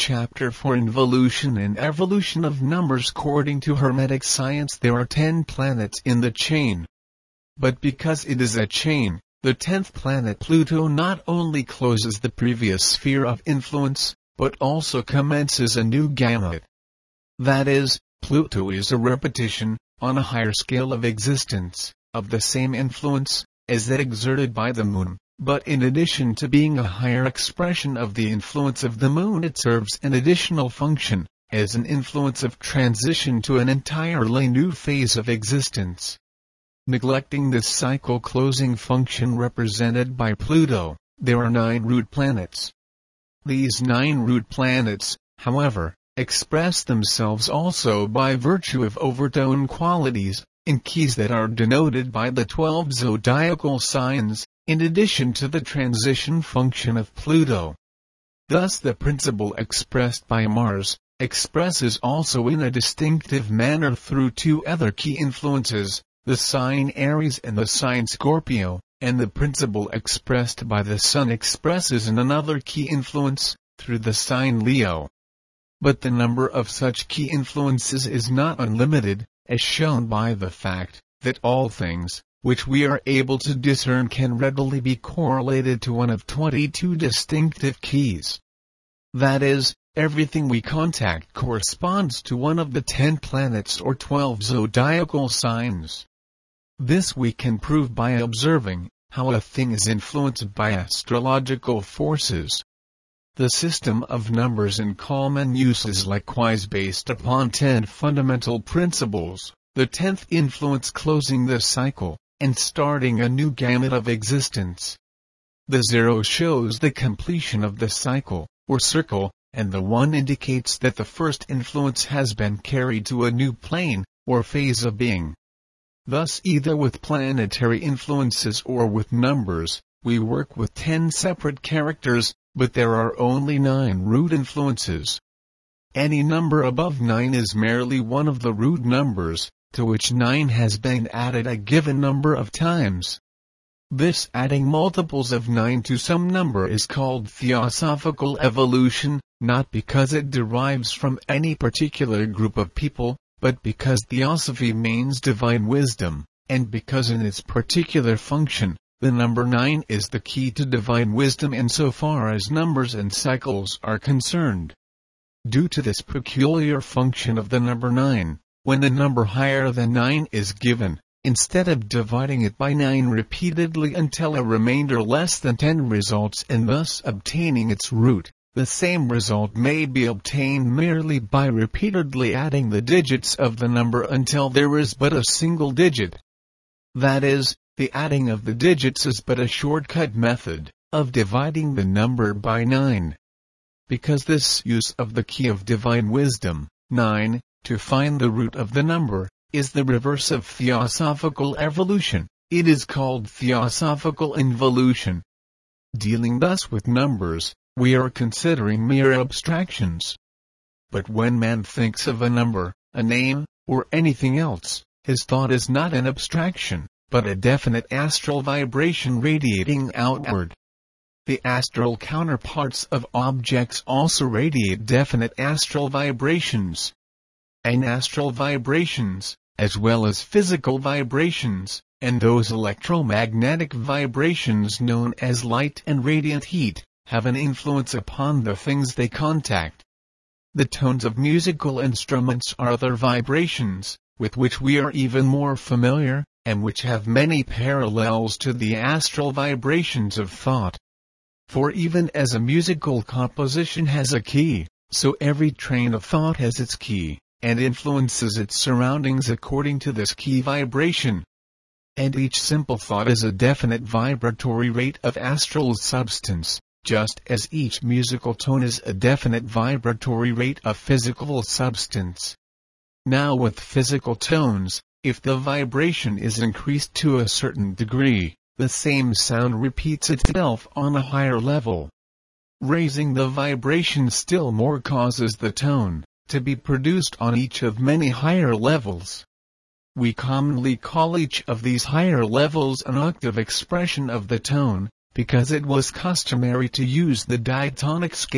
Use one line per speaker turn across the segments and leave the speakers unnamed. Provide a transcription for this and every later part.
chapter for involution and evolution of numbers. According to Hermetic science, there are 10 planets in the chain. But because it is a chain, the 10th planet Pluto not only closes the previous sphere of influence, but also commences a new gamut. That is, Pluto is a repetition, on a higher scale of existence, of the same influence, as that exerted by the moon, but in addition to being a higher expression of the influence of the moon, it serves an additional function, as an influence of transition to an entirely new phase of existence. Neglecting this cycle-closing function represented by Pluto, there are 9 root planets. These 9 root planets, however, express themselves also by virtue of overtone qualities, in keys that are denoted by the 12 zodiacal signs, in addition to the transition function of Pluto. Thus the principle expressed by Mars, expresses also in a distinctive manner through 2 other key influences, the sign Aries and the sign Scorpio, and the principle expressed by the Sun expresses in another key influence, through the sign Leo. But the number of such key influences is not unlimited, as shown by the fact that all things, which we are able to discern, can readily be correlated to one of 22 distinctive keys. That is, everything we contact corresponds to one of the 10 planets or 12 zodiacal signs. This we can prove by observing how a thing is influenced by astrological forces. The system of numbers in common use is likewise based upon 10 fundamental principles, the 10th influence closing the cycle, and starting a new gamut of existence. The 0 shows the completion of the cycle, or circle, and the 1 indicates that the first influence has been carried to a new plane, or phase of being. Thus, either with planetary influences or with numbers, we work with 10 separate characters, but there are only 9 root influences. Any number above 9 is merely one of the root numbers, to which 9 has been added a given number of times. This adding multiples of 9 to some number is called theosophical evolution, not because it derives from any particular group of people, but because theosophy means divine wisdom, and because in its particular function, the number 9 is the key to divine wisdom insofar as numbers and cycles are concerned. Due to this peculiar function of the number 9, when a number higher than 9 is given, instead of dividing it by 9 repeatedly until a remainder less than 10 results in thus obtaining its root, the same result may be obtained merely by repeatedly adding the digits of the number until there is but a single digit. That is, the adding of the digits is but a shortcut method of dividing the number by 9. Because this use of the key of divine wisdom, 9, to find the root of the number, is the reverse of theosophical evolution, it is called theosophical involution. Dealing thus with numbers, we are considering mere abstractions. But when man thinks of a number, a name, or anything else, his thought is not an abstraction, but a definite astral vibration radiating outward. The astral counterparts of objects also radiate definite astral vibrations. And astral vibrations, as well as physical vibrations, and those electromagnetic vibrations known as light and radiant heat, have an influence upon the things they contact. The tones of musical instruments are other vibrations, with which we are even more familiar, and which have many parallels to the astral vibrations of thought. For even as a musical composition has a key, so every train of thought has its key, and influences its surroundings according to this key vibration. And each simple thought is a definite vibratory rate of astral substance, just as each musical tone is a definite vibratory rate of physical substance. Now with physical tones, if the vibration is increased to a certain degree, the same sound repeats itself on a higher level. Raising the vibration still more causes the tone to be produced on each of many higher levels. We commonly call each of these higher levels an octave expression of the tone, because it was customary to use the diatonic scale,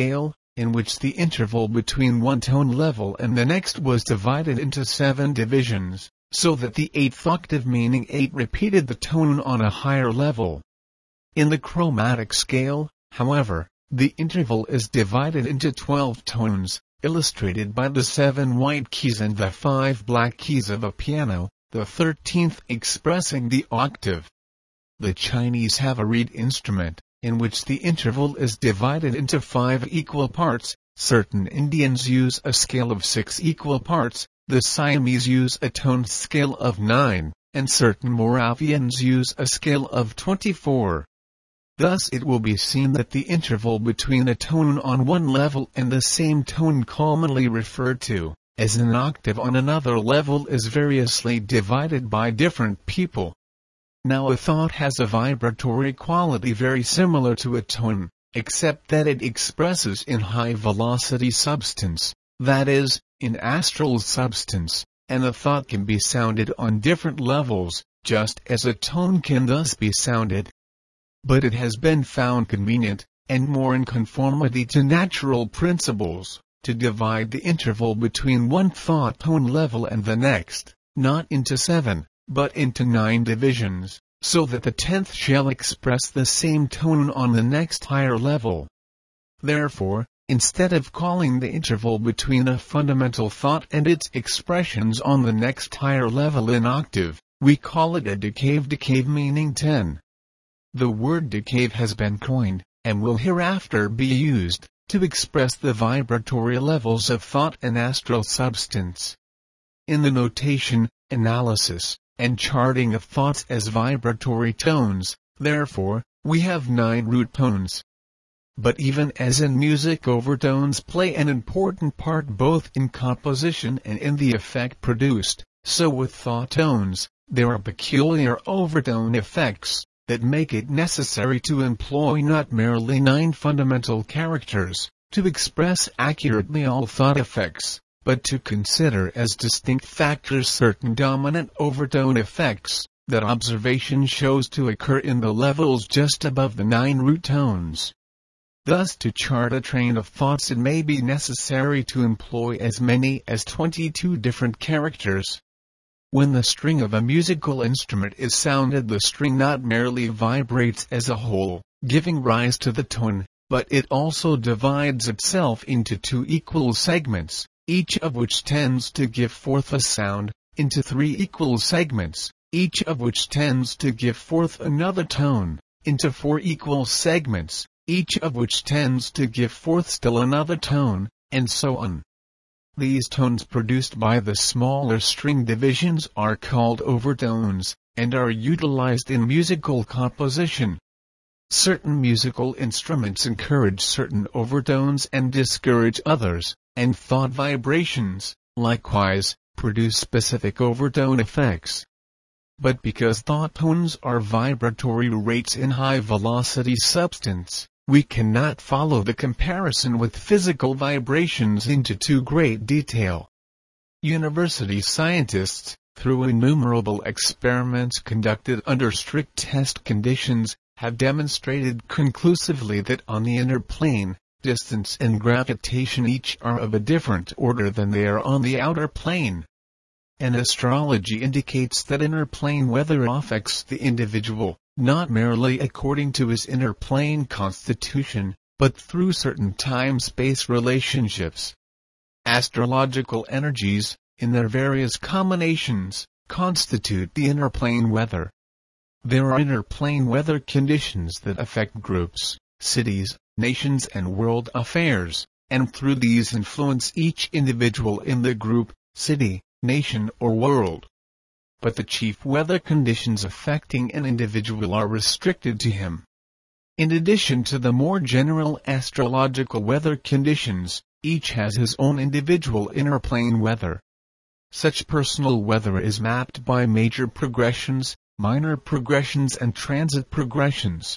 in which the interval between one tone level and the next was divided into 7 divisions, so that the 8th octave, meaning 8, repeated the tone on a higher level. In the chromatic scale, however, the interval is divided into 12 tones, illustrated by the 7 white keys and the 5 black keys of a piano, the 13th expressing the octave. The Chinese have a reed instrument, in which the interval is divided into 5 equal parts. Certain Indians use a scale of 6 equal parts, the Siamese use a tone scale of 9, and certain Moravians use a scale of 24. Thus it will be seen that the interval between a tone on one level and the same tone, commonly referred to as an octave on another level, is variously divided by different people. Now a thought has a vibratory quality very similar to a tone, except that it expresses in high-velocity substance, that is, in astral substance, and a thought can be sounded on different levels, just as a tone can thus be sounded. But it has been found convenient, and more in conformity to natural principles, to divide the interval between one thought tone level and the next, not into 7, but into 9 divisions, so that the 10th shall express the same tone on the next higher level. Therefore, instead of calling the interval between a fundamental thought and its expressions on the next higher level an octave, we call it a decave, meaning 10. The word decave has been coined, and will hereafter be used, to express the vibratory levels of thought and astral substance. In the notation, analysis, and charting of thoughts as vibratory tones, therefore, we have 9 root tones. But even as in music, overtones play an important part both in composition and in the effect produced, so with thought tones, there are peculiar overtone effects that make it necessary to employ not merely 9 fundamental characters, to express accurately all thought effects, but to consider as distinct factors certain dominant overtone effects, that observation shows to occur in the levels just above the 9 root tones. Thus to chart a train of thoughts it may be necessary to employ as many as 22 different characters. When the string of a musical instrument is sounded, the string not merely vibrates as a whole, giving rise to the tone, but it also divides itself into 2 equal segments, each of which tends to give forth a sound, into 3 equal segments, each of which tends to give forth another tone, into 4 equal segments, each of which tends to give forth still another tone, and so on. These tones produced by the smaller string divisions are called overtones, and are utilized in musical composition. Certain musical instruments encourage certain overtones and discourage others, and thought vibrations, likewise, produce specific overtone effects. But because thought tones are vibratory rates in high-velocity substance, we cannot follow the comparison with physical vibrations into too great detail. University scientists, through innumerable experiments conducted under strict test conditions, have demonstrated conclusively that on the inner plane, distance and gravitation each are of a different order than they are on the outer plane. And astrology indicates that inner plane weather affects the individual, not merely according to his inner plane constitution, but through certain time-space relationships. Astrological energies, in their various combinations, constitute the inner plane weather. There are inner plane weather conditions that affect groups, cities, nations and world affairs, and through these influence each individual in the group, city, nation or world. But the chief weather conditions affecting an individual are restricted to him. In addition to the more general astrological weather conditions, each has his own individual inner plane weather. Such personal weather is mapped by major progressions, minor progressions and transit progressions.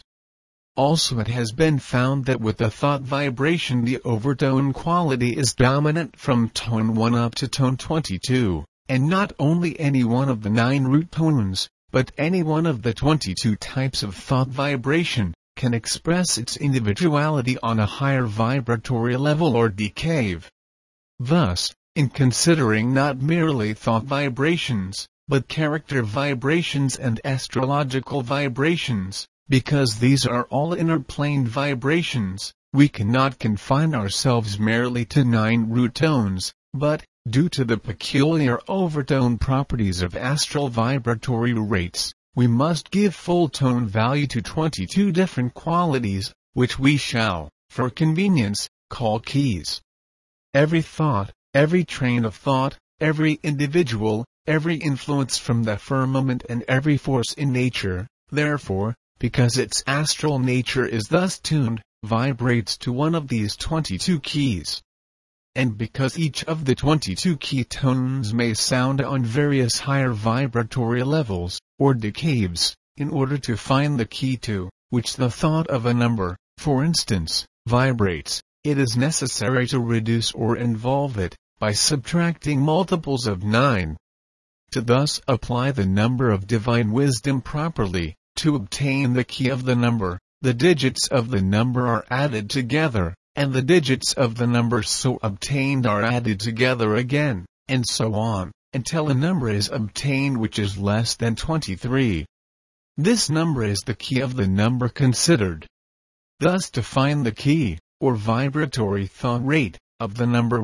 Also it has been found that with the thought vibration the overtone quality is dominant from tone 1 up to tone 22, and not only any one of the 9 root tones, but any one of the 22 types of thought vibration, can express its individuality on a higher vibratory level or decave. Thus, in considering not merely thought vibrations, but character vibrations and astrological vibrations, because these are all inner-plane vibrations, we cannot confine ourselves merely to 9 root tones, but, due to the peculiar overtone properties of astral vibratory rates, we must give full tone value to 22 different qualities, which we shall, for convenience, call keys. Every thought, every train of thought, every individual, every influence from the firmament and every force in nature, therefore, because its astral nature is thus tuned, vibrates to one of these 22 keys. And because each of the 22 key tones may sound on various higher vibratory levels, or decaves, in order to find the key to which the thought of a number, for instance, vibrates, it is necessary to reduce or involve it, by subtracting multiples of 9. To thus apply the number of divine wisdom properly, to obtain the key of the number, the digits of the number are added together, and the digits of the number so obtained are added together again, and so on, until a number is obtained which is less than 23. This number is the key of the number considered. Thus to find the key, or vibratory thought rate, of the number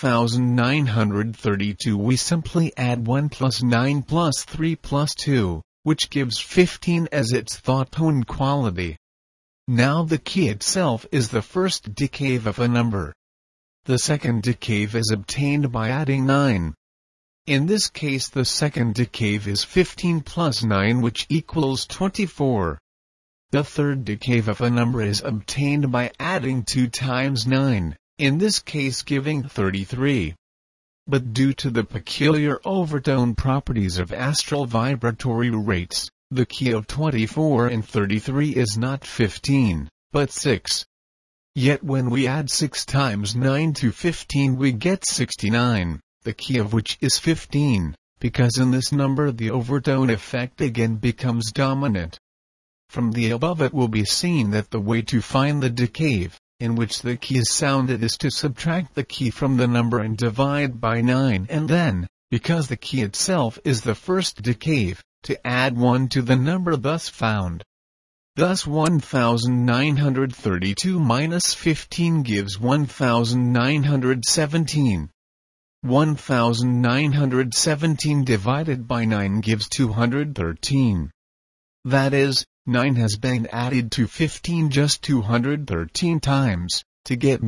1932 we simply add 1 plus 9 plus 3 plus 2, which gives 15 as its thought tone quality. Now the key itself is the first decave of a number. The second decave is obtained by adding 9. In this case the second decave is 15 plus 9 which equals 24. The third decave of a number is obtained by adding 2 times 9, in this case giving 33. But due to the peculiar overtone properties of astral vibratory rates, the key of 24 and 33 is not 15, but 6. Yet when we add 6 times 9 to 15 we get 69, the key of which is 15, because in this number the overtone effect again becomes dominant. From the above it will be seen that the way to find the decave, in which the key is sounded is to subtract the key from the number and divide by 9 and then, because the key itself is the first decave, to add 1 to the number thus found. Thus 1932 minus 15 gives 1917. 1917 divided by 9 gives 213. That is, 9 has been added to 15 just 213 times, to get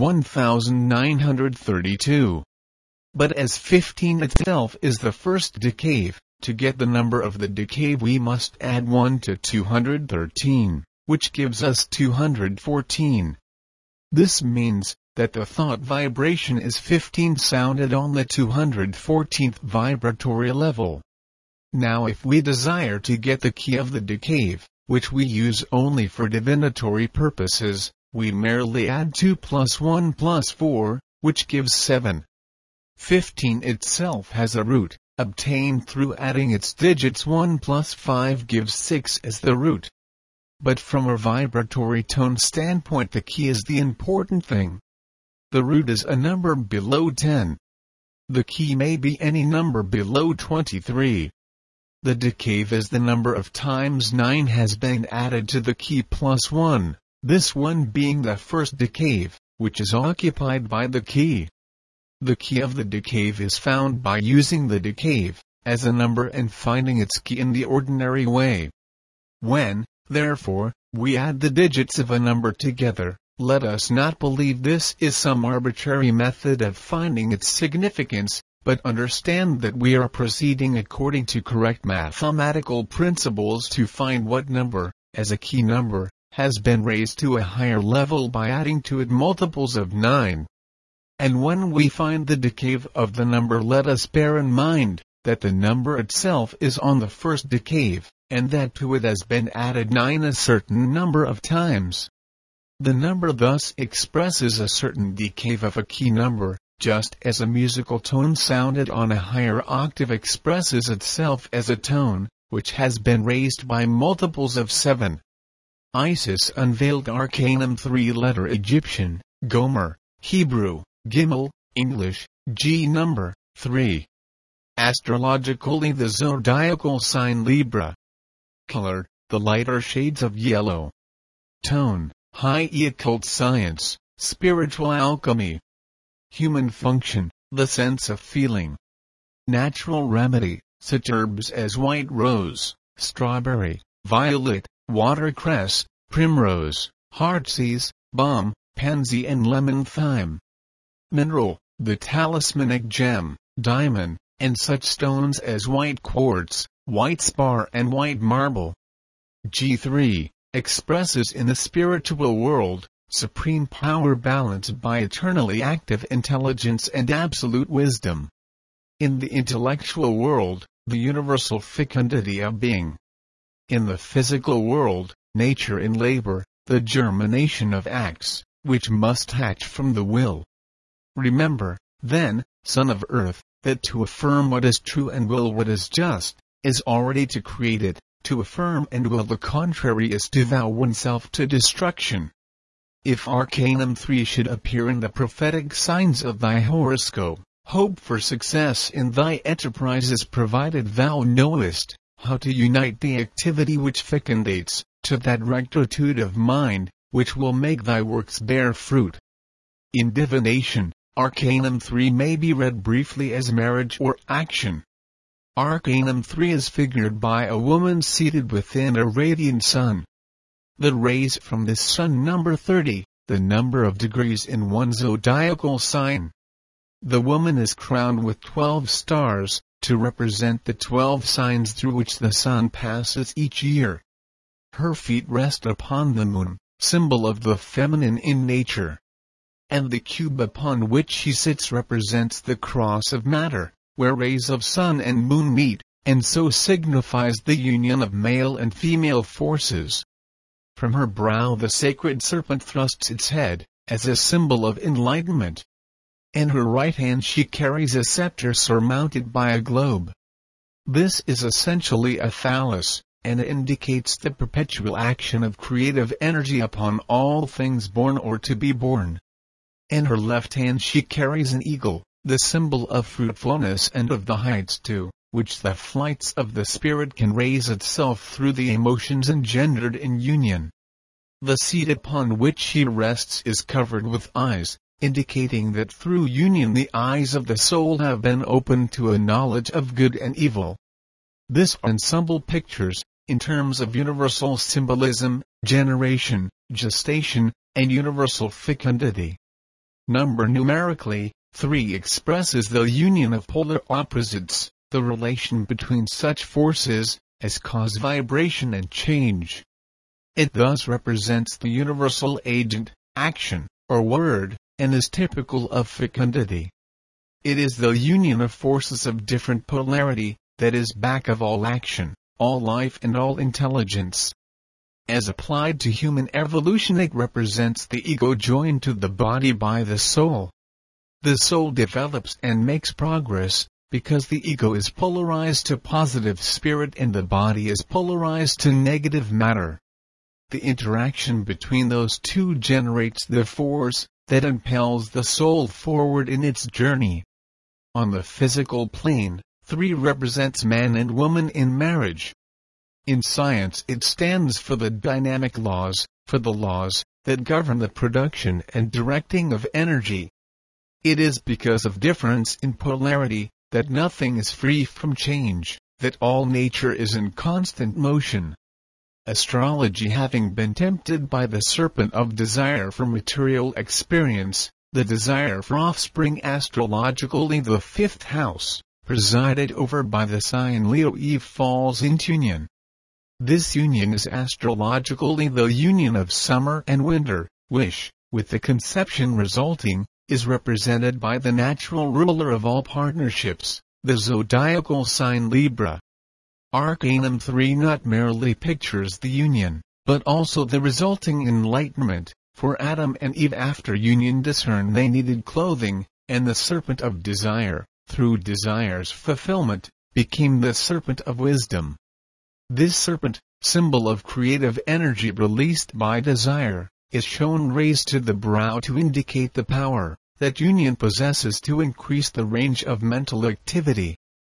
1932. But as 15 itself is the first decave, to get the number of the decave we must add 1 to 213, which gives us 214. This means that the thought vibration is 15 sounded on the 214th vibratory level. Now if we desire to get the key of the decave, which we use only for divinatory purposes, we merely add 2 plus 1 plus 4, which gives 7. 15 itself has a root, obtained through adding its digits. 1 plus 5 gives 6 as the root. But from a vibratory tone standpoint the key is the important thing. The root is a number below 10. The key may be any number below 23. The decave is the number of times 9 has been added to the key plus 1, this one being the first decave, which is occupied by the key. The key of the decave is found by using the decave as a number and finding its key in the ordinary way. When, therefore, we add the digits of a number together, let us not believe this is some arbitrary method of finding its significance, but understand that we are proceeding according to correct mathematical principles to find what number, as a key number, has been raised to a higher level by adding to it multiples of 9. And when we find the decave of the number, let us bear in mind that the number itself is on the first decave, and that to it has been added 9 a certain number of times. The number thus expresses a certain decave of a key number, just as a musical tone sounded on a higher octave expresses itself as a tone, which has been raised by multiples of 7. Isis unveiled Arcanum 3-letter Egyptian, Gomer, Hebrew, Gimel, English, G number, 3. Astrologically the zodiacal sign Libra. Color, the lighter shades of yellow. Tone, high occult science, spiritual alchemy. Human function, the sense of feeling. Natural remedy, such herbs as white rose, strawberry, violet, watercress, primrose, heartsease, balm, pansy and lemon thyme. Mineral, the talismanic gem, diamond, and such stones as white quartz, white spar and white marble. G3, expresses in the spiritual world, supreme power balanced by eternally active intelligence and absolute wisdom. In the intellectual world, the universal fecundity of being. In the physical world, nature in labor, the germination of acts, which must hatch from the will. Remember, then, son of earth, that to affirm what is true and will what is just, is already to create it, to affirm and will the contrary is to vow oneself to destruction. If Arcanum 3 should appear in the prophetic signs of thy horoscope, hope for success in thy enterprises provided thou knowest how to unite the activity which fecundates, to that rectitude of mind, which will make thy works bear fruit. In divination, Arcanum 3 may be read briefly as marriage or action. Arcanum 3 is figured by a woman seated within a radiant sun. The rays from this sun number 30, the number of degrees in one zodiacal sign. The woman is crowned with 12 stars, to represent the 12 signs through which the sun passes each year. Her feet rest upon the moon, symbol of the feminine in nature. And the cube upon which she sits represents the cross of matter, where rays of sun and moon meet, and so signifies the union of male and female forces. From her brow the sacred serpent thrusts its head, as a symbol of enlightenment. In her right hand she carries a scepter surmounted by a globe. This is essentially a phallus, and indicates the perpetual action of creative energy upon all things born or to be born. In her left hand she carries an eagle, the symbol of fruitfulness and of the heights to which the flights of the spirit can raise itself through the emotions engendered in union. The seat upon which she rests is covered with eyes, indicating that through union the eyes of the soul have been opened to a knowledge of good and evil. This ensemble pictures, in terms of universal symbolism, generation, gestation, and universal fecundity. Number numerically, 3 expresses the union of polar opposites, the relation between such forces as cause vibration and change. It thus represents the universal agent, action, or word, and is typical of fecundity. It is the union of forces of different polarity that is back of all action, all life and all intelligence. As applied to human evolution, it represents the ego joined to the body by the soul. The soul develops and makes progress, because the ego is polarized to positive spirit and the body is polarized to negative matter. The interaction between those two generates the force that impels the soul forward in its journey. On the physical plane, 3 represents man and woman in marriage. In science it stands for the dynamic laws, for the laws that govern the production and directing of energy. It is because of difference in polarity that nothing is free from change, that all nature is in constant motion. Astrology having been tempted by the serpent of desire for material experience, the desire for offspring astrologically the 5th house, presided over by the sign Leo Eve falls into union. This union is astrologically the union of summer and winter, which, with the conception resulting, is represented by the natural ruler of all partnerships, the zodiacal sign Libra. Arcanum 3 not merely pictures the union, but also the resulting enlightenment, for Adam and Eve after union discerned they needed clothing, and the serpent of desire, through desire's fulfillment, became the serpent of wisdom. This serpent, symbol of creative energy released by desire, is shown raised to the brow to indicate the power that union possesses to increase the range of mental activity.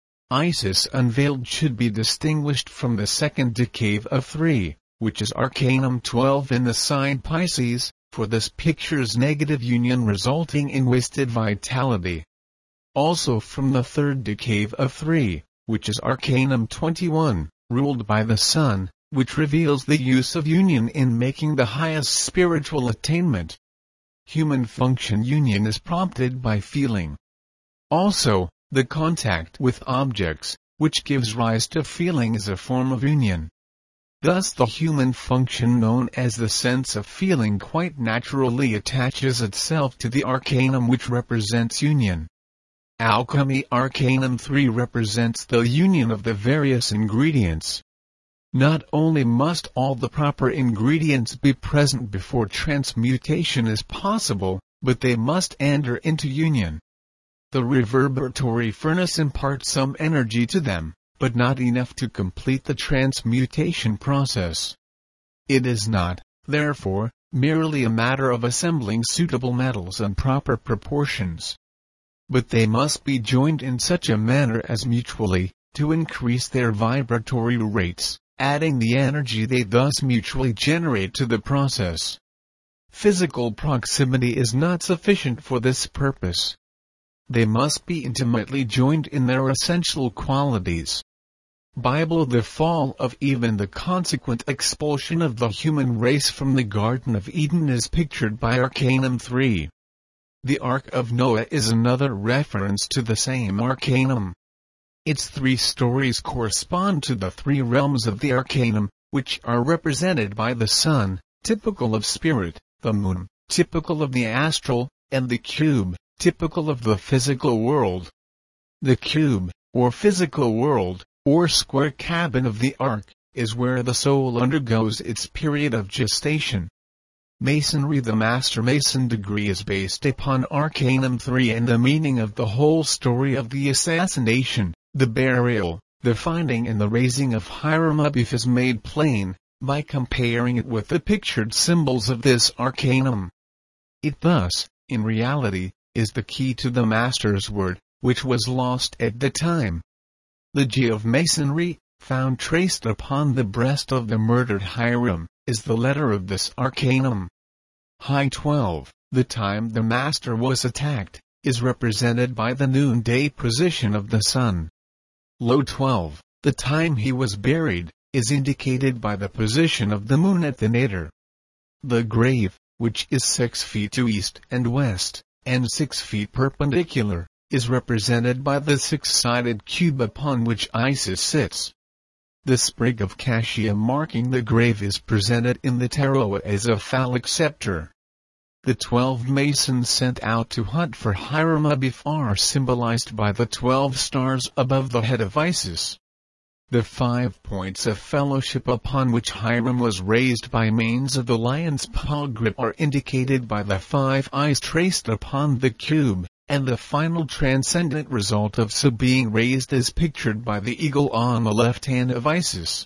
Isis unveiled should be distinguished from the second decade of 3, which is Arcanum 12 in the sign Pisces, for this pictures negative union resulting in wasted vitality. Also from the third decade of 3, which is Arcanum 21, ruled by the Sun, which reveals the use of union in making the highest spiritual attainment. Human function union is prompted by feeling. Also, the contact with objects, which gives rise to feeling, is a form of union. Thus the human function known as the sense of feeling quite naturally attaches itself to the arcanum which represents union. Alchemy Arcanum 3 represents the union of the various ingredients. Not only must all the proper ingredients be present before transmutation is possible, but they must enter into union. The reverberatory furnace imparts some energy to them, but not enough to complete the transmutation process. It is not, therefore, merely a matter of assembling suitable metals in proper proportions. But they must be joined in such a manner as mutually to increase their vibratory rates, adding the energy they thus mutually generate to the process. Physical proximity is not sufficient for this purpose. They must be intimately joined in their essential qualities. Bible The fall of Eve and the consequent expulsion of the human race from the Garden of Eden is pictured by Arcanum 3. The Ark of Noah is another reference to the same arcanum. Its 3 stories correspond to the 3 realms of the arcanum, which are represented by the sun, typical of spirit, the moon, typical of the astral, and the cube, typical of the physical world. The cube, or physical world, or square cabin of the ark, is where the soul undergoes its period of gestation. Masonry The Master Mason degree is based upon Arcanum 3 and the meaning of the whole story of the assassination, the burial, the finding and the raising of Hiram Abiff is made plain, by comparing it with the pictured symbols of this arcanum. It thus, in reality, is the key to the Master's word, which was lost at the time. The G of Masonry, found traced upon the breast of the murdered Hiram, is the letter of this arcanum. High 12, the time the Master was attacked, is represented by the noonday position of the sun. Low 12, the time he was buried, is indicated by the position of the moon at the nadir. The grave, which is 6 feet to east and west, and 6 feet perpendicular, is represented by the 6-sided cube upon which Isis sits. The sprig of cassia marking the grave is presented in the tarot as a phallic scepter. The 12 masons sent out to hunt for Hiram Abiff are symbolized by the 12 stars above the head of Isis. The 5 points of fellowship upon which Hiram was raised by means of the lion's paw grip are indicated by the 5 eyes traced upon the cube, and the final transcendent result of so being raised is pictured by the eagle on the left hand of Isis.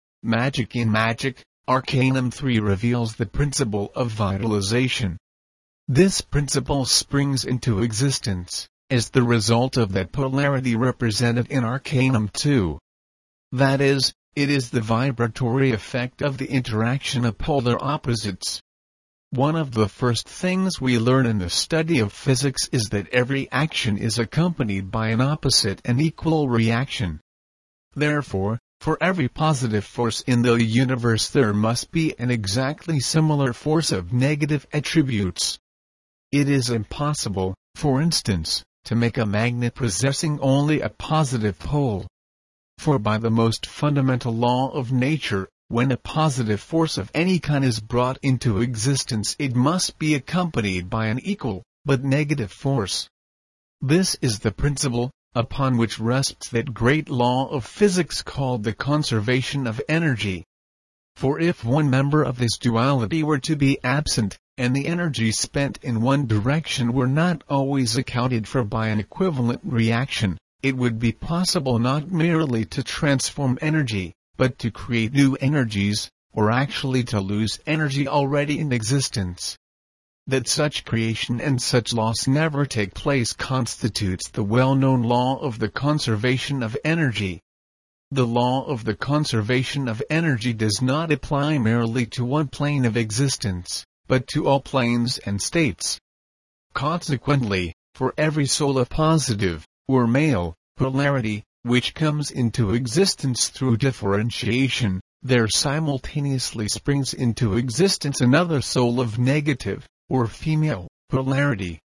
Magic in Magic, Arcanum 3 reveals the principle of vitalization. This principle springs into existence, as the result of that polarity represented in Arcanum 2. That is, it is the vibratory effect of the interaction of polar opposites. One of the first things we learn in the study of physics is that every action is accompanied by an opposite and equal reaction. Therefore, for every positive force in the universe there must be an exactly similar force of negative attributes. It is impossible, for instance, to make a magnet possessing only a positive pole. For by the most fundamental law of nature, when a positive force of any kind is brought into existence it must be accompanied by an equal, but negative force. This is the principle, upon which rests that great law of physics called the conservation of energy. For if one member of this duality were to be absent, and the energy spent in one direction were not always accounted for by an equivalent reaction, it would be possible not merely to transform energy, but to create new energies, or actually to lose energy already in existence. That such creation and such loss never take place constitutes the well-known law of the conservation of energy. The law of the conservation of energy does not apply merely to one plane of existence, but to all planes and states. Consequently, for every soul of positive, or male, polarity, which comes into existence through differentiation, there simultaneously springs into existence another soul of negative, or female, polarity.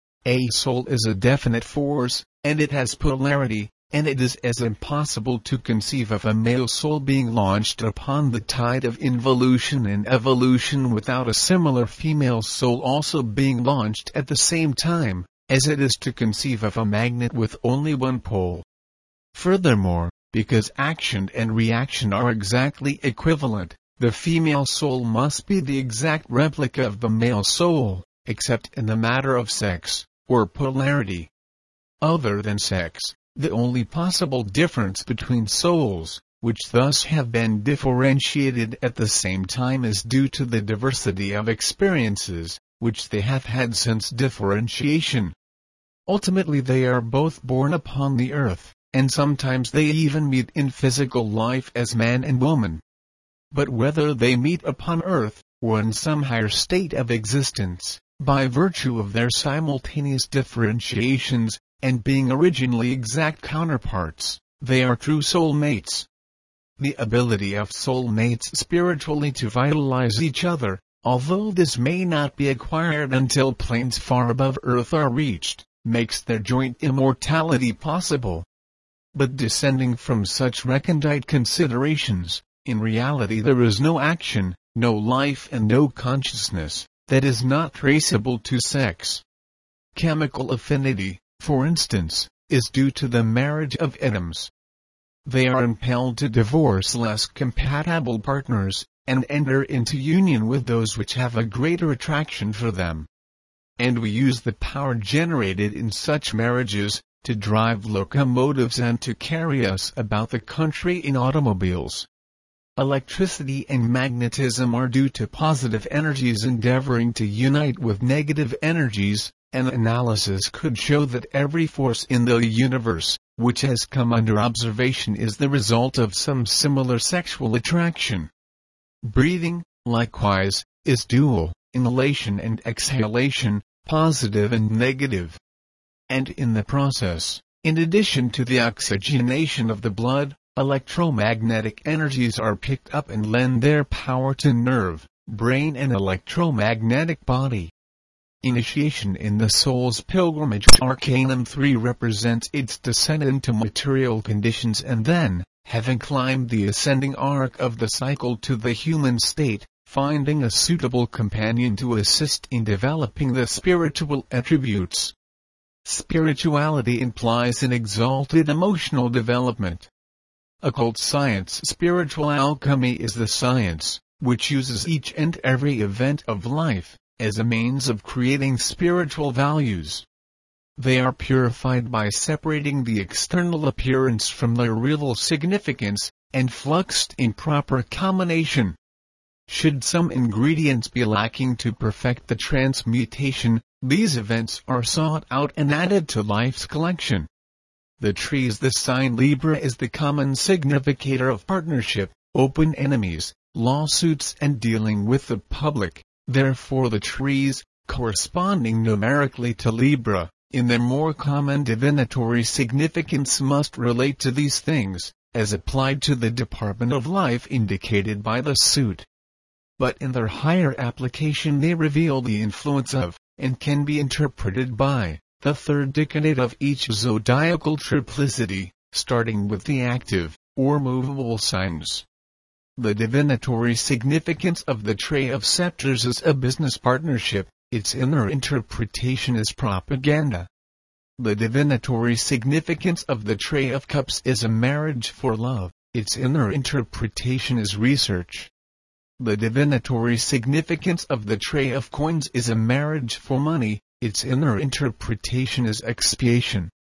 A soul is a definite force, and it has polarity, and it is as impossible to conceive of a male soul being launched upon the tide of involution and evolution without a similar female soul also being launched at the same time, as it is to conceive of a magnet with only one pole. Furthermore, because action and reaction are exactly equivalent, the female soul must be the exact replica of the male soul, except in the matter of sex, or polarity. Other than sex, the only possible difference between souls, which thus have been differentiated at the same time, is due to the diversity of experiences, which they have had since differentiation. Ultimately they are both born upon the earth, and sometimes they even meet in physical life as man and woman. But whether they meet upon earth, or in some higher state of existence, by virtue of their simultaneous differentiations, and being originally exact counterparts, they are true soulmates. The ability of soulmates spiritually to vitalize each other, although this may not be acquired until planes far above earth are reached, makes their joint immortality possible. But descending from such recondite considerations, in reality there is no action, no life and no consciousness, that is not traceable to sex. Chemical affinity, for instance, is due to the marriage of atoms. They are impelled to divorce less compatible partners, and enter into union with those which have a greater attraction for them. And we use the power generated in such marriages, to drive locomotives and to carry us about the country in automobiles. Electricity and magnetism are due to positive energies endeavoring to unite with negative energies, and analysis could show that every force in the universe, which has come under observation, is the result of some similar sexual attraction. Breathing, likewise, is dual, inhalation and exhalation, positive and negative. And in the process, in addition to the oxygenation of the blood, electromagnetic energies are picked up and lend their power to nerve, brain and electromagnetic body. Initiation in the soul's pilgrimage. Arcanum 3 represents its descent into material conditions and then, having climbed the ascending arc of the cycle to the human state, finding a suitable companion to assist in developing the spiritual attributes. Spirituality implies an exalted emotional development. Occult science. Spiritual alchemy is the science, which uses each and every event of life, as a means of creating spiritual values. They are purified by separating the external appearance from their real significance, and fluxed in proper combination. Should some ingredients be lacking to perfect the transmutation, these events are sought out and added to life's collection. The tree is the sign. Libra is the common significator of partnership, open enemies, lawsuits and dealing with the public. Therefore the trees, corresponding numerically to Libra, in their more common divinatory significance must relate to these things, as applied to the department of life indicated by the suit. But in their higher application they reveal the influence of, and can be interpreted by, the third decade of each zodiacal triplicity, starting with the active, or movable signs. The divinatory significance of the Tray of Scepters is a business partnership, its inner interpretation is propaganda. The divinatory significance of the Tray of Cups is a marriage for love, its inner interpretation is research. The divinatory significance of the Tray of Coins is a marriage for money, its inner interpretation is expiation.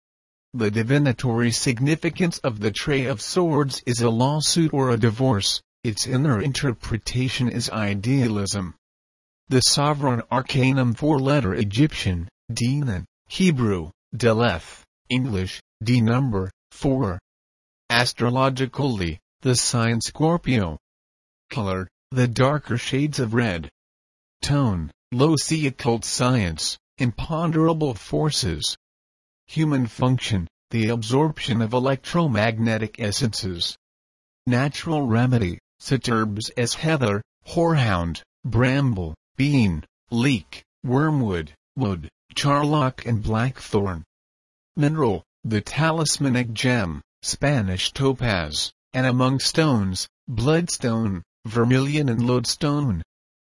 The divinatory significance of the Tray of Swords is a lawsuit or a divorce. Its inner interpretation is idealism. The sovereign arcanum, four-letter Egyptian, Dinan, Hebrew, Deleth, English, D number 4. Astrologically, the sign Scorpio. Color, the darker shades of red. Tone, low C. Occult science, imponderable forces. Human function, the absorption of electromagnetic essences. Natural remedy, such herbs as heather, horehound, bramble, bean, leek, wormwood, wood, charlock and blackthorn. Mineral, the talismanic gem, Spanish topaz, and among stones, bloodstone, vermilion and lodestone.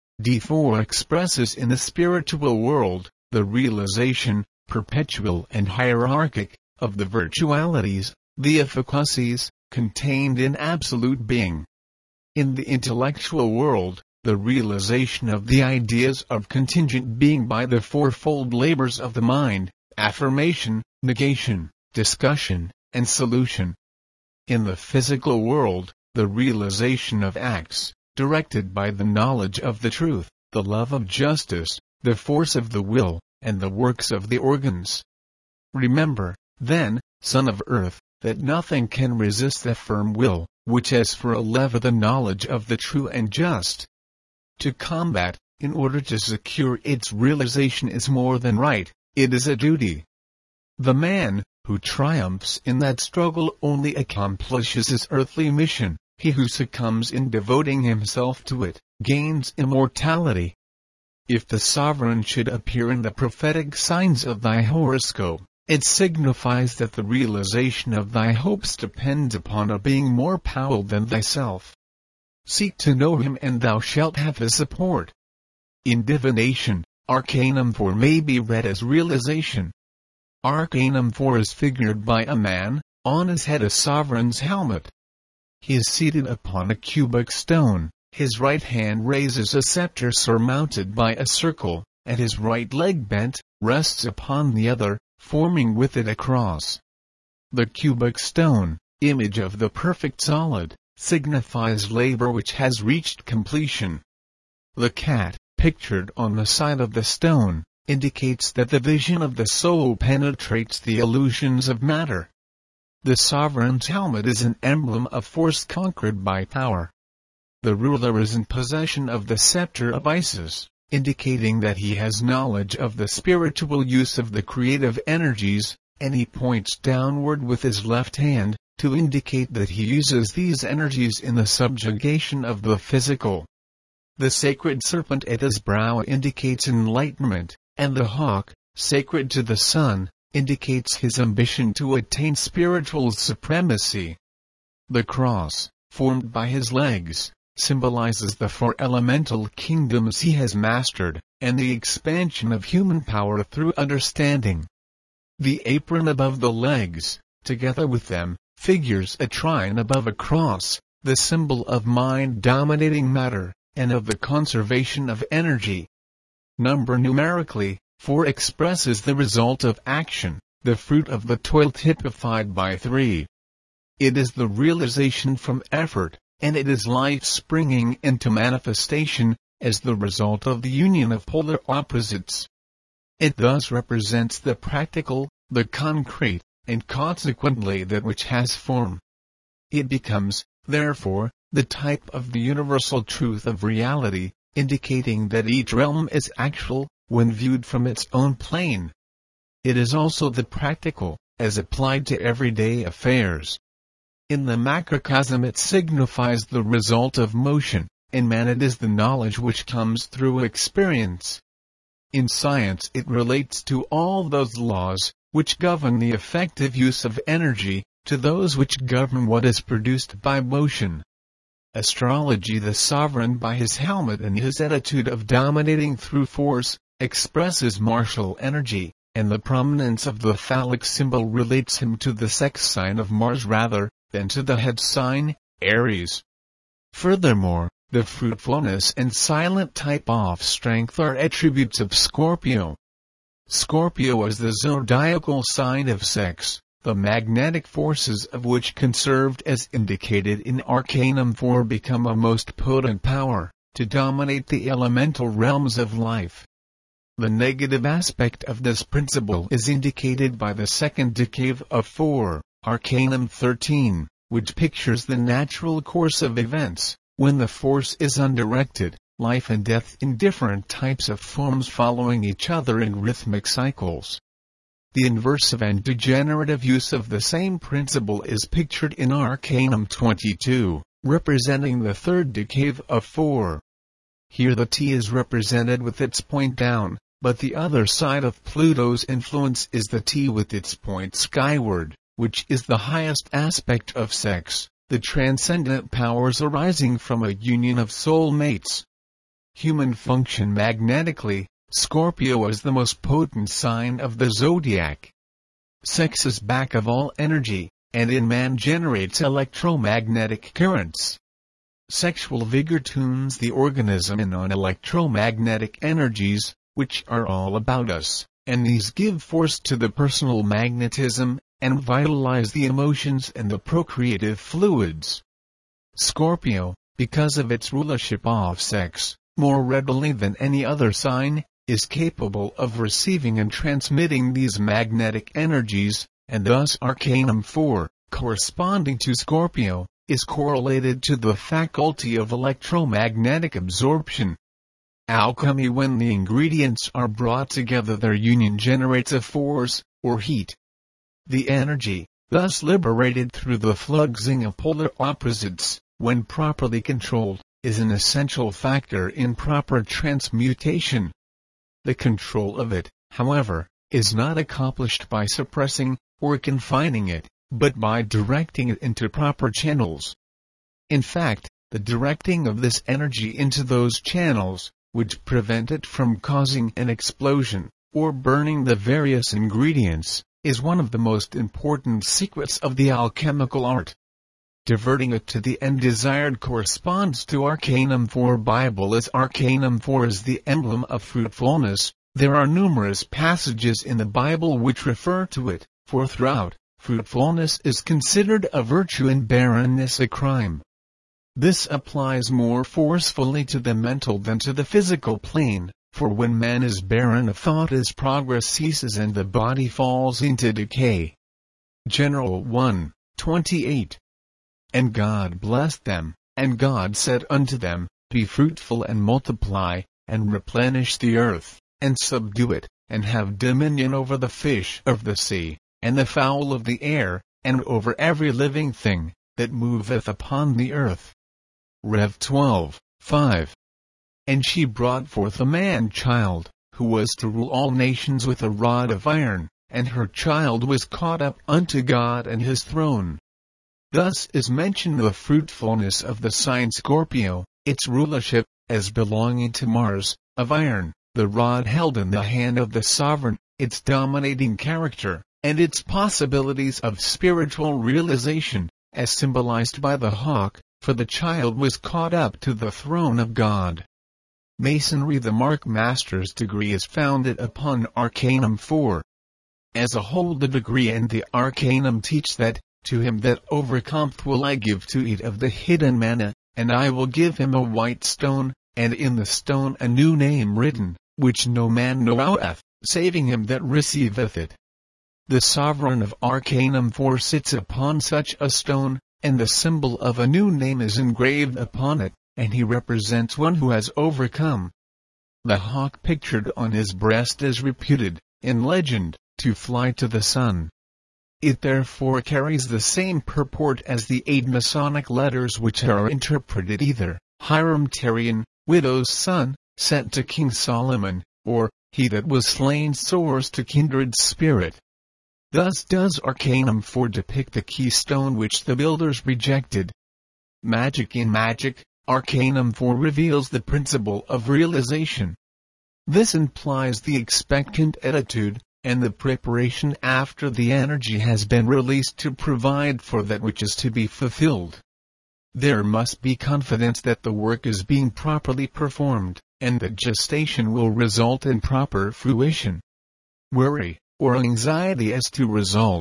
D4 expresses in the spiritual world, the realization, perpetual and hierarchic, of the virtualities, the efficacies, contained in absolute being. In the intellectual world, the realization of the ideas of contingent being by the fourfold labors of the mind, affirmation, negation, discussion, and solution. In the physical world, the realization of acts, directed by the knowledge of the truth, the love of justice, the force of the will, and the works of the organs. Remember, then, son of earth, that nothing can resist the firm will, which has for a lever the knowledge of the true and just. To combat, in order to secure its realization is more than right, it is a duty. The man, who triumphs in that struggle only accomplishes his earthly mission. He who succumbs in devoting himself to it, gains immortality. If the sovereign should appear in the prophetic signs of thy horoscope, it signifies that the realization of thy hopes depends upon a being more powerful than thyself. Seek to know him and thou shalt have his support. In divination, Arcanum 4 may be read as realization. Arcanum 4 is figured by a man, on his head a sovereign's helmet. He is seated upon a cubic stone, his right hand raises a scepter surmounted by a circle, and his right leg bent, rests upon the other, forming with it a cross. The cubic stone, image of the perfect solid, signifies labor which has reached completion. The cat, pictured on the side of the stone, indicates that the vision of the soul penetrates the illusions of matter. The sovereign's helmet is an emblem of force conquered by power. The ruler is in possession of the scepter of Isis, indicating that he has knowledge of the spiritual use of the creative energies, and he points downward with his left hand, to indicate that he uses these energies in the subjugation of the physical. The sacred serpent at his brow indicates enlightenment, and the hawk, sacred to the sun, indicates his ambition to attain spiritual supremacy. The cross, formed by his legs, symbolizes the four elemental kingdoms he has mastered, and the expansion of human power through understanding. The apron above the legs, together with them, figures a trine above a cross, the symbol of mind dominating matter, and of the conservation of energy. Number numerically, 4 expresses the result of action, the fruit of the toil typified by 3. It is the realization from effort, and it is life springing into manifestation, as the result of the union of polar opposites. It thus represents the practical, the concrete, and consequently that which has form. It becomes, therefore, the type of the universal truth of reality, indicating that each realm is actual, when viewed from its own plane. It is also the practical, as applied to everyday affairs. In the macrocosm it signifies the result of motion, in man it is the knowledge which comes through experience. In science it relates to all those laws, which govern the effective use of energy, to those which govern what is produced by motion. Astrology, the sovereign by his helmet and his attitude of dominating through force, expresses martial energy, and the prominence of the phallic symbol relates him to the sex sign of Mars rather than to the head sign, Aries. Furthermore, the fruitfulness and silent type of strength are attributes of Scorpio. Scorpio is the zodiacal sign of sex, the magnetic forces of which conserved as indicated in Arcanum 4 become a most potent power, to dominate the elemental realms of life. The negative aspect of this principle is indicated by the second decade of 4, Arcanum 13, which pictures the natural course of events, when the force is undirected, life and death in different types of forms following each other in rhythmic cycles. The inversive and degenerative use of the same principle is pictured in Arcanum 22, representing the third decade of 4. Here the T is represented with its point down, but the other side of Pluto's influence is the T with its point skyward, which is the highest aspect of sex, the transcendent powers arising from a union of soul mates. Human function magnetically. Scorpio is the most potent sign of the zodiac. Sex is back of all energy, and in man generates electromagnetic currents. Sexual vigor tunes the organism in on electromagnetic energies, which are all about us, and these give force to the personal magnetism, and vitalize the emotions and the procreative fluids. Scorpio, because of its rulership of sex, more readily than any other sign, is capable of receiving and transmitting these magnetic energies, and thus Arcanum 4, corresponding to Scorpio, is correlated to the faculty of electromagnetic absorption. Alchemy. When the ingredients are brought together, their union generates a force, or heat. The energy, thus liberated through the fluxing of polar opposites, when properly controlled, is an essential factor in proper transmutation. The control of it, however, is not accomplished by suppressing or confining it, but by directing it into proper channels. In fact, the directing of this energy into those channels, which prevent it from causing an explosion, or burning the various ingredients, is one of the most important secrets of the alchemical art. Diverting it to the end desired corresponds to Arcanum 4. Bible. As Arcanum 4 is the emblem of fruitfulness, there are numerous passages in the Bible which refer to it, for throughout, fruitfulness is considered a virtue and barrenness a crime. This applies more forcefully to the mental than to the physical plane, for when man is barren of thought his progress ceases and the body falls into decay. General 1:28. And God blessed them, and God said unto them, Be fruitful and multiply, and replenish the earth, and subdue it, and have dominion over the fish of the sea, and the fowl of the air, and over every living thing, that moveth upon the earth. Rev 12:5. And she brought forth a man-child, who was to rule all nations with a rod of iron, and her child was caught up unto God and his throne. Thus is mentioned the fruitfulness of the sign Scorpio, its rulership, as belonging to Mars, of iron, the rod held in the hand of the sovereign, its dominating character, and its possibilities of spiritual realization, as symbolized by the hawk, for the child was caught up to the throne of God. Masonry. The Mark Master's degree is founded upon Arcanum 4. As a whole, the degree and the Arcanum teach that, to him that overcometh will I give to eat of the hidden manna, and I will give him a white stone, and in the stone a new name written, which no man knoweth, saving him that receiveth it. The sovereign of Arcanum 4 sits upon such a stone, and the symbol of a new name is engraved upon it, and he represents one who has overcome. The hawk pictured on his breast is reputed, in legend, to fly to the sun. It therefore carries the same purport as the 8 Masonic letters which are interpreted either, Hiram Terian, widow's son, sent to King Solomon, or, he that was slain soars to kindred spirit. Thus does Arcanum 4 depict the keystone which the builders rejected. Magic. In magic, Arcanum 4 reveals the principle of realization. This implies the expectant attitude, and the preparation after the energy has been released to provide for that which is to be fulfilled. There must be confidence that the work is being properly performed, and that gestation will result in proper fruition. Worry, or anxiety as to results,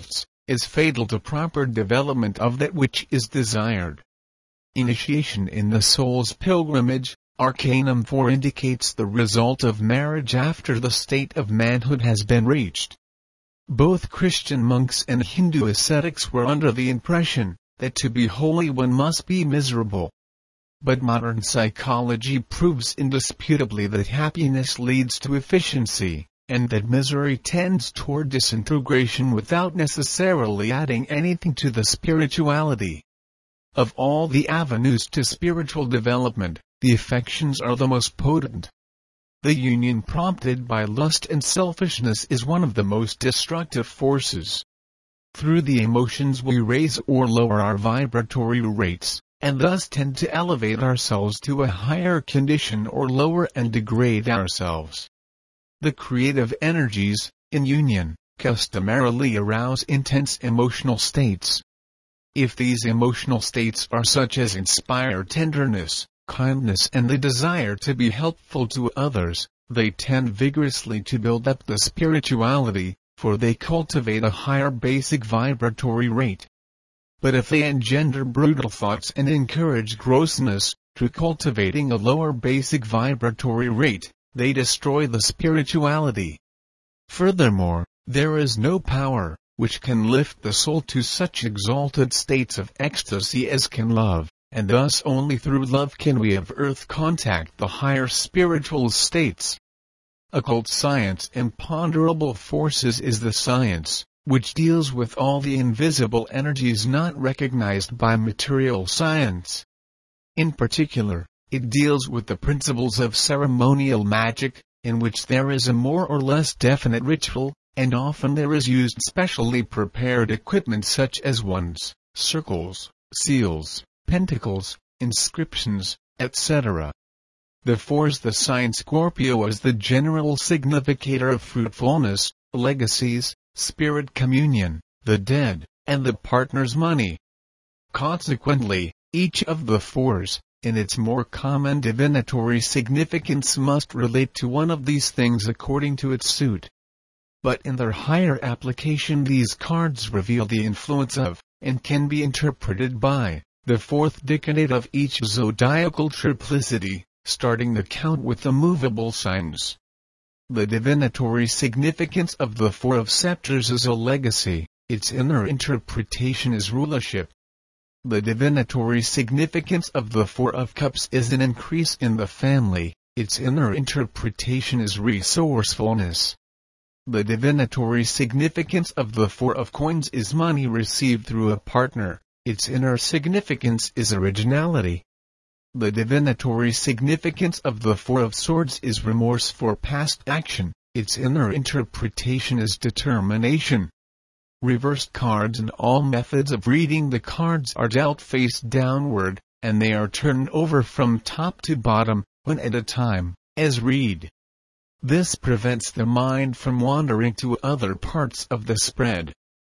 is fatal to proper development of that which is desired. Initiation in the soul's pilgrimage, Arcanum 4 indicates the result of marriage after the state of manhood has been reached. Both Christian monks and Hindu ascetics were under the impression that to be holy one must be miserable. But modern psychology proves indisputably that happiness leads to efficiency, and that misery tends toward disintegration without necessarily adding anything to the spirituality. Of all the avenues to spiritual development, the affections are the most potent. The union prompted by lust and selfishness is one of the most destructive forces. Through the emotions we raise or lower our vibratory rates, and thus tend to elevate ourselves to a higher condition or lower and degrade ourselves. The creative energies, in union, customarily arouse intense emotional states. If these emotional states are such as inspire tenderness, kindness and the desire to be helpful to others, they tend vigorously to build up the spirituality, for they cultivate a higher basic vibratory rate. But if they engender brutal thoughts and encourage grossness, through cultivating a lower basic vibratory rate, they destroy the spirituality. Furthermore, there is no power which can lift the soul to such exalted states of ecstasy as can love, and thus only through love can we of earth contact the higher spiritual states. Occult science Imponderable forces is the science which deals with all the invisible energies not recognized by material science. In particular, it deals with the principles of ceremonial magic, in which there is a more or less definite ritual, and often there is used specially prepared equipment such as wands, circles, seals, pentacles, inscriptions, etc. The force the sign Scorpio is the general significator of fruitfulness, legacies, spirit communion, the dead, and the partner's money. Consequently, each of the fours, in its more common divinatory significance, must relate to one of these things according to its suit. But in their higher application these cards reveal the influence of, and can be interpreted by, the fourth decade of each zodiacal triplicity, starting the count with the movable signs. The divinatory significance of the Four of Scepters is a legacy, its inner interpretation is rulership. The divinatory significance of the Four of Cups is an increase in the family, its inner interpretation is resourcefulness. The divinatory significance of the Four of Coins is money received through a partner, its inner significance is originality. The divinatory significance of the Four of Swords is remorse for past action, its inner interpretation is determination. Reversed cards and all methods of reading the cards are dealt face downward, and they are turned over from top to bottom, one at a time, as read. This prevents the mind from wandering to other parts of the spread.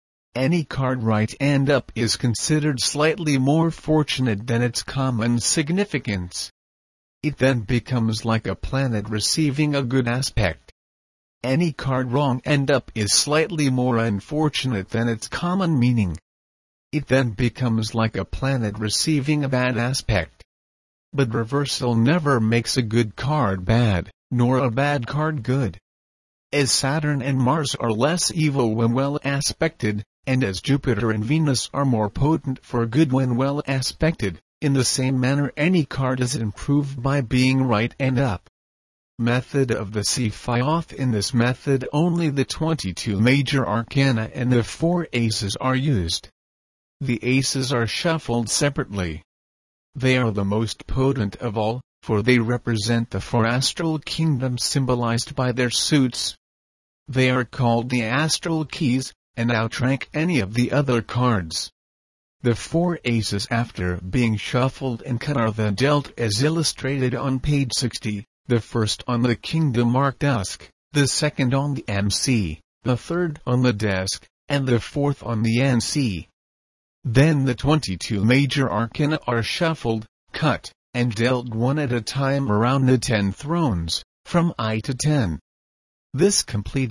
Any card right and up is considered slightly more fortunate than its common significance. It then becomes like a planet receiving a good aspect. Any card wrong and up is slightly more unfortunate than its common meaning. It then becomes like a planet receiving a bad aspect. But reversal never makes a good card bad, nor a bad card good. As Saturn and Mars are less evil when well aspected, and as Jupiter and Venus are more potent for good when well aspected, in the same manner any card is improved by being right and up. Method of the Siphiyoth. In this method only the 22 major arcana and the 4 aces are used. The aces are shuffled separately. They are the most potent of all, for they represent the 4 astral kingdoms symbolized by their suits. They are called the astral keys, and outrank any of the other cards. The 4 aces after being shuffled and cut are then dealt as illustrated on page 60, the first on the kingdom mark dusk, the second on the MC, the third on the desk, and the fourth on the NC. Then the 22 major arcana are shuffled, cut, and dealt one at a time around the 10 thrones, from I to 10. This completed,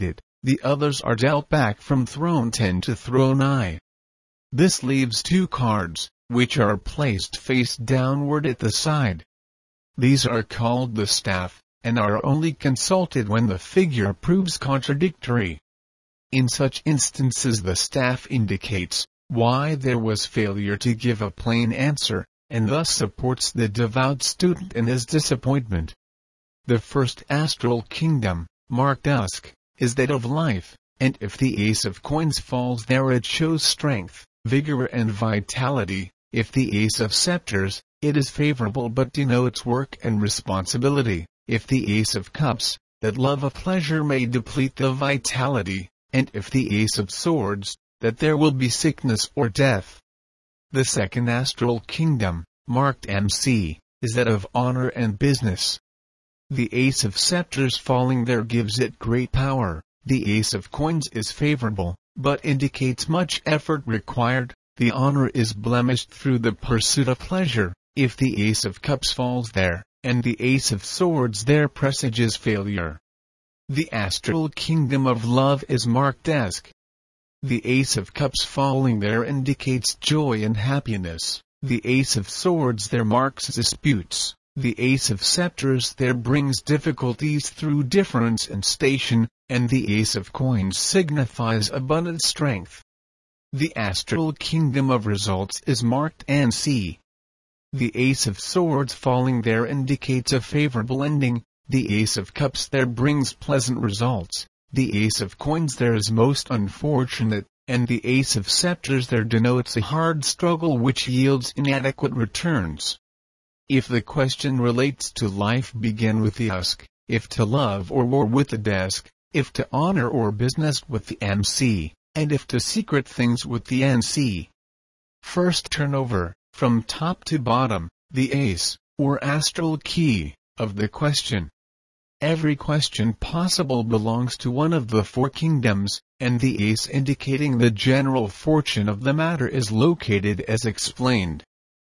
the others are dealt back from throne 10 to throne I. This leaves 2 cards, which are placed face downward at the side. These are called the staff, and are only consulted when the figure proves contradictory. In such instances the staff indicates why there was failure to give a plain answer, and thus supports the devout student in his disappointment. The first astral kingdom, marked dusk, is that of life, and if the ace of coins falls there it shows strength, vigor and vitality. If the ace of scepters, it is favorable but denotes work and responsibility. If the ace of cups, that love of pleasure may deplete the vitality, and if the ace of swords, that there will be sickness or death. The second astral kingdom, marked MC, is that of honor and business. The ace of scepters falling there gives it great power. The ace of coins is favorable, but indicates much effort required. The honor is blemished through the pursuit of pleasure. If the ace of cups falls there, and the ace of swords there presages failure. The astral kingdom of love is marked dusk. The ace of cups falling there indicates joy and happiness. The ace of swords there marks disputes. The ace of scepters there brings difficulties through difference in station, and the ace of coins signifies abundant strength. The astral kingdom of results is marked NC. The ace of swords falling there indicates a favorable ending. The ace of cups there brings pleasant results. The ace of coins there is most unfortunate, and the ace of scepters there denotes a hard struggle which yields inadequate returns. If the question relates to life, begin with the dusk. If to love or war, with the desk. If to honor or business, with the MC. And if to secret things, with the NC. First turn over, from top to bottom, the ace, or astral key, of the question. Every question possible belongs to one of the 4 kingdoms, and the ace indicating the general fortune of the matter is located as explained.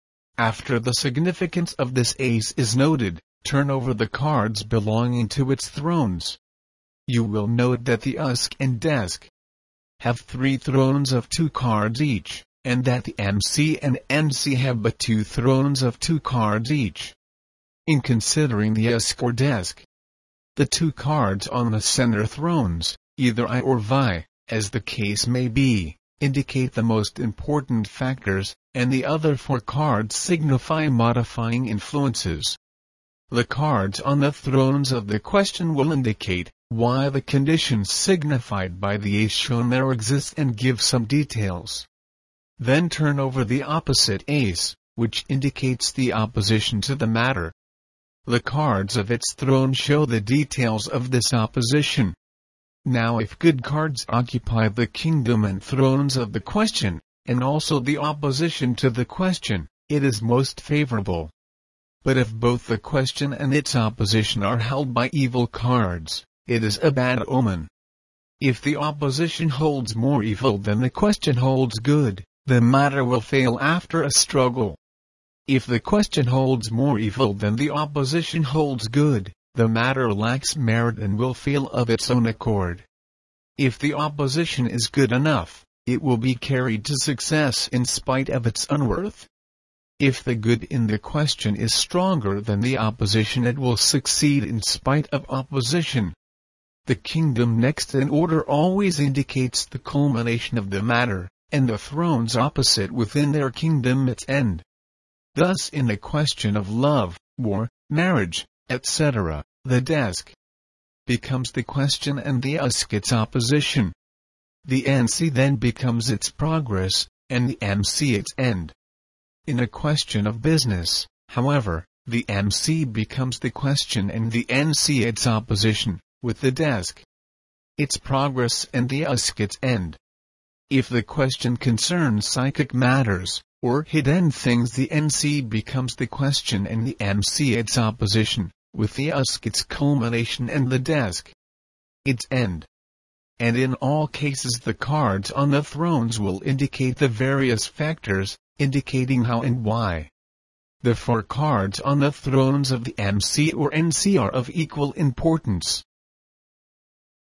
After the significance of this ace is noted, turn over the cards belonging to its thrones. You will note that the usk and desk have 3 thrones of 2 cards each, and that the MC and NC have but 2 thrones of 2 cards each. In considering the usk or desk, the 2 cards on the center thrones, either I or Vi, as the case may be, indicate the most important factors, and the other 4 cards signify modifying influences. The cards on the thrones of the question will indicate why the conditions signified by the ace shown there exist and give some details. Then turn over the opposite ace, which indicates the opposition to the matter. The cards of its throne show the details of this opposition. Now if good cards occupy the kingdom and thrones of the question, and also the opposition to the question, it is most favorable. But if both the question and its opposition are held by evil cards, it is a bad omen. If the opposition holds more evil than the question holds good, the matter will fail after a struggle. If the question holds more evil than the opposition holds good, the matter lacks merit and will fail of its own accord. If the opposition is good enough, it will be carried to success in spite of its unworth. If the good in the question is stronger than the opposition, it will succeed in spite of opposition. The kingdom next in order always indicates the culmination of the matter, and the thrones opposite within their kingdom its end. Thus in the question of love, war, marriage, etc., the desk becomes the question and the usk its opposition. The NC then becomes its progress, and the MC its end. In a question of business, however, the MC becomes the question and the NC its opposition, with the desk its progress and the usk its end. If the question concerns psychic matters, or hidden things, the NC becomes the question and the MC its opposition, with the usk its culmination and the desk its end. And in all cases the cards on the thrones will indicate the various factors, indicating how and why. The 4 cards on the thrones of the MC or NC are of equal importance.